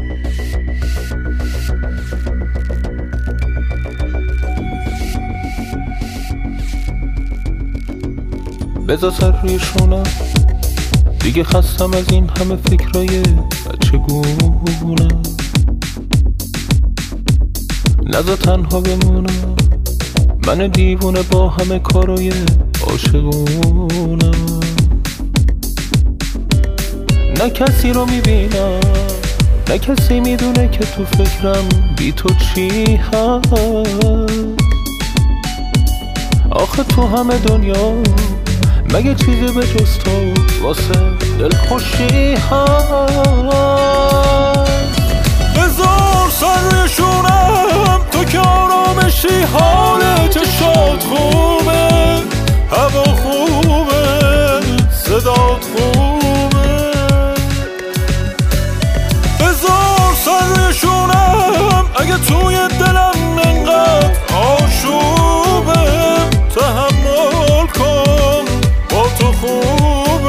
بذار سر روی شونم، دیگه خستم از این همه فکرای بچه گونم. نذار تنها بمونم، من دیوونه با همه کارای عاشقونم. نه کسی رو میبینم، نه کسی میدونه که تو فکرم بی تو چی هست. آخه تو همه دنیا مگه چیزی به جز تو واسه دلخوشی هست؟ بذار سر روی شونم، تو که آرامشی، حال چشات خوبه، هوا خوبه، صدات خوبه. بذار سر روی شونم، اگه توی دلم انقدر آشوبه، تحمل کن با تو خوبه.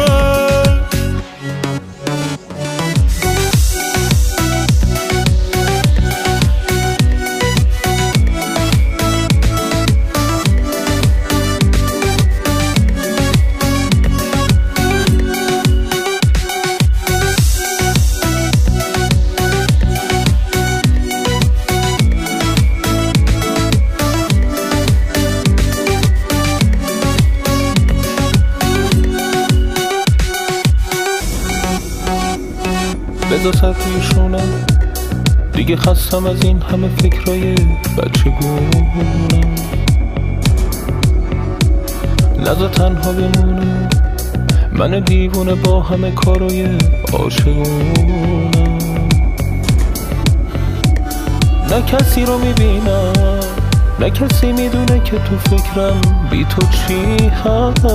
بذار سر روی شونم، دیگه خستم از این همه فکرای بچه گونم. نذار تنها بمونم، من دیوونه با همه کارای عاشقونم. نه کسی رو میبینم، نه کسی میدونه که تو فکرم بی تو چی هست.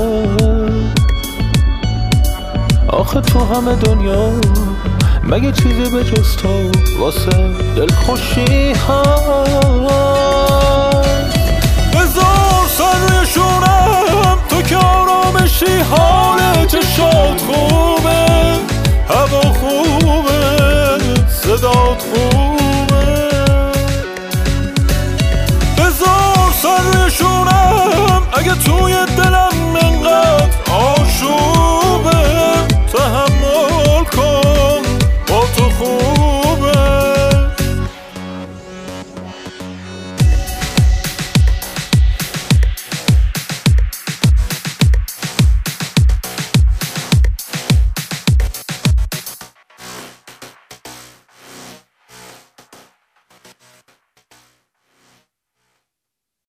آخه تو همه دنیا مگه چیزی به جز تو واسه دلخوشی هست؟ بذار سر روی شونم، تو که آرامشی، حال چشات خوبه، هوا خوبه،